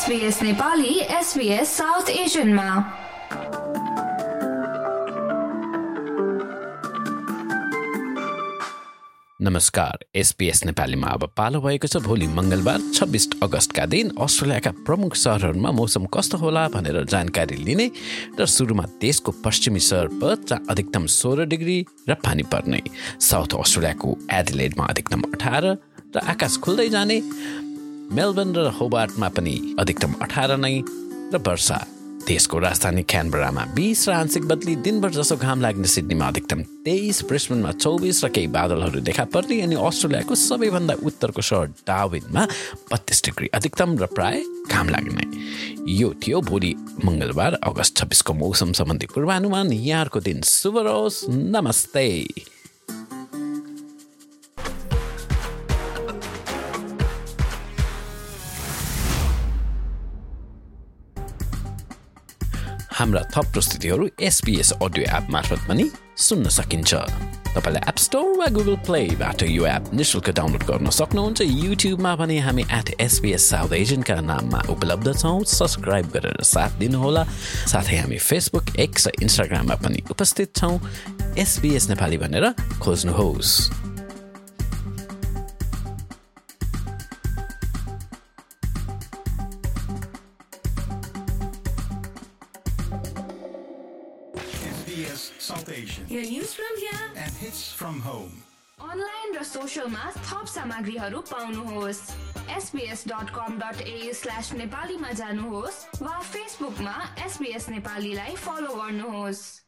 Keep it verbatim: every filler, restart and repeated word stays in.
SBS Nepali SBS South एसियनमा। नमस्कार, SBS नेपालीमा अब पालो भएको छ भोलि मंगलबार छब्बीस अगस्तका दिन अस्ट्रेलियाका प्रमुख शहरहरूमा मौसम कस्तो होला भनेर जानकारी लिने र सुरुमा देशको पश्चिमी सहर पर्थ जहाँ अधिकतम सोह्र डिग्री र पानी पर्ने, साउथ अस्ट्रेलियाको एडिलेडमा अधिकतम अठार र आकाश खुल्दै जाने, मेलबर्न र होबार्टमा पनि अधिकतम अठार नै र वर्षा, देशको राजधानी क्यानबरामा बीस र आंशिक बदली, दिनभर जसो घाम लाग्ने सिडनीमा अधिकतम तेइस, ब्रिस्बेनमा चौबिस र केही बादलहरू देखा पर्ने अनि अस्ट्रेलियाको सबैभन्दा उत्तरको सहर डार्विनमा बत्तीस डिग्री अधिकतम र प्राय घाम लाग्ने। यो थियो भोलि मंगलबार अगस्त छब्बीस को मौसम सम्बन्धी पूर्वानुमान। यहाँहरूको दिन शुभ रहोस्। नमस्ते। हाम्रा थप प्रस्तुतिहरू एसबीएस अडियो एप मार्फत पनि सुन्न सकिन्छ। तपाईले एप स्टोर वा गुगल प्लेबाट यो एप निशुल्क डाउनलोड गर्न सक्नुहुन्छ। युट्युबमा पनि हामी एट एसबीएस साउथ एसियनका नाममा उपलब्ध छौँ। सब्सक्राइब गरेर साथ दिनुहोला। साथै हामी फेसबुक, एक्स र इन्स्टाग्राममा पनि उपस्थित छौँ। एसबीएस नेपाली भनेर खोज्नुहोस्। South Asian. Your news from here and hits from home. Online र सोशलमा थप सामग्रीहरू पाउनुहोस्। SBS dot com dot AU slash नेपालीमा जानुहोस् वा फेसबुकमा एसबीएस नेपालीलाई फलो गर्नुहोस्।